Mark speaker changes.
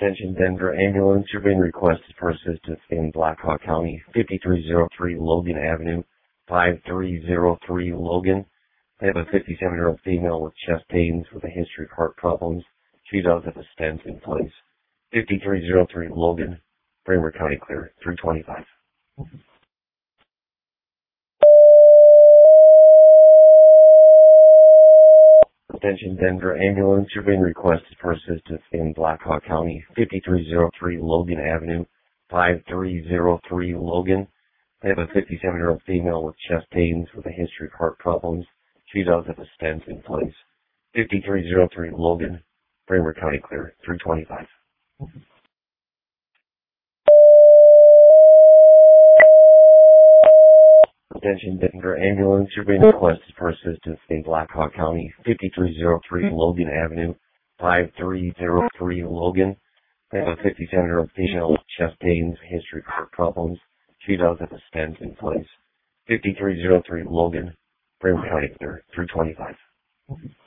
Speaker 1: Attention Denver ambulance, you're being requested for assistance in Blackhawk County, 5303 Logan Avenue, 5303 Logan. They have a 57-year-old female with chest pains with a history of heart problems. She does have a stent in place. 5303 Logan, Brainerd County Clear, 325. Attention Denver ambulance, you're being requested for assistance in Blackhawk County, 5303 Logan Avenue, 5303 Logan. They have a 57-year-old female with chest pains with a history of heart problems. She does have a stent in place. 5303 Logan, Brainerd County Clear, 325. Attention Denver ambulance, you're being requested for assistance in Blackhawk County, 5303 Logan Avenue, 5303 Logan. They have a 57-year-old female with chest pains, history of heart problems. She does have a stent in place. 5303 Logan, Brainerd County Clear, 325.